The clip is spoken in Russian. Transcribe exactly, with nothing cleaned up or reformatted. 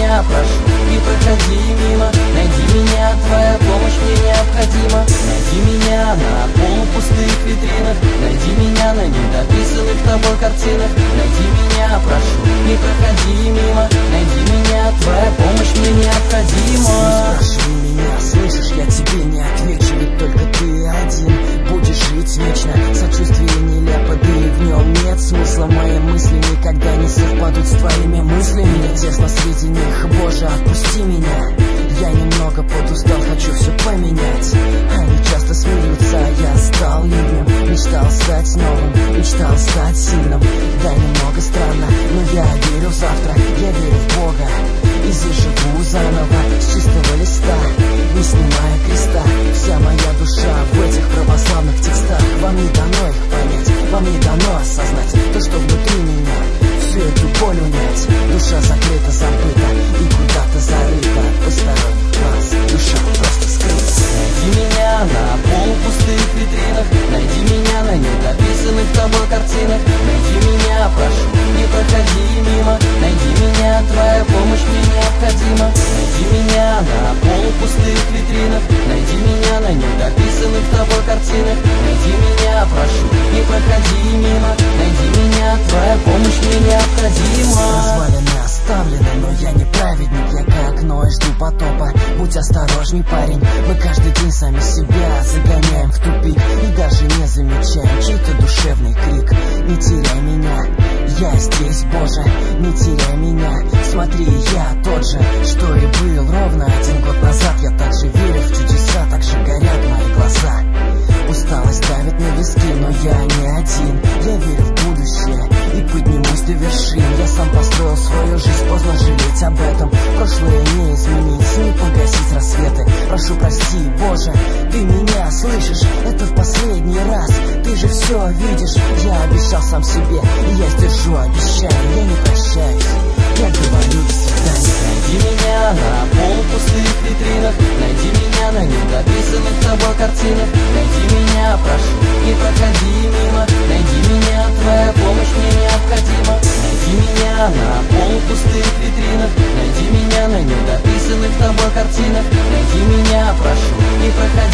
меня, прошу, не проходи мимо. Найди меня, твоя помощь мне необходима. Найди меня на полупустых витринах, найди меня на недописанных тобой картинах. Найди меня, прошу, не проходи мимо. Найди меня, твоя помощь мне необходима. Не спрашивай меня, слышишь, я тебе не отвечу, ведь только ты один будешь жить вечно. Сочувствие нелепо, да и в нем нет смысла. Мои мысли никогда не совпадут с твоими мыслями. Мне тесно среди них, Боже, отпусти меня. Я немного подустал, хочу все поменять. Они часто смеются, а я стал ливнем. Мечтал стать новым, мечтал стать сильным. Да, немного странно, но я верю в завтра. Я верю в Бога и заживу заново с чистого листа, не снимая креста. Вся моя душа в этих православных текстах. Вам не дано их понять, вам не дано осознать то, что внутри меня, всю эту боль унять. Душа закрыта, забыта и куда-то зарыта от посторонних глаз. Душа просто скрыта. Найди меня на полупустых витринах, найди меня на недописанных тобой картинах. Найди меня, прошу, не проходи мимо. Найди меня, твоя помощь мне необходима. Найди меня на полупустых витринах, найди меня на недописанных тобой картинах. Найди меня, прошу, не проходи мимо. Найди меня, твоя помощь мне необходима. Развалины оставлены, но я не праведник. Я как Ной, жду потопа. Будь осторожней, парень, мы каждый день сами себя загоняем в тупик и даже не замечаем чей-то душевный крик. Не теряй меня, я здесь, Боже, не теряй меня. Смотри, я тот же, что и был ровно один год назад. Я так же верю в чудеса, так же горят мои глаза. Усталость давит на виски, но я не один. Я верю в будущее и поднимусь до вершин. Я сам построил свою жизнь, поздно жалеть об этом. Прошлое не изменить, не погасить рассветы. Прошу, прости, Боже, ты меня слышишь? Это в последний раз, ты же все видишь. Я обещал сам себе, и я сдержу обещание. Я не прощаюсь, я говорю до свидания. Найди меня на полупустых витринах, найди меня на недописанных тобой картинах. Найди меня, прошу, не проходи мимо. Найди меня, твоя помощь мне необходима. Найди меня на полупустых витринах, найди меня на недописанных тобой картинах. Найди меня, прошу, не проходи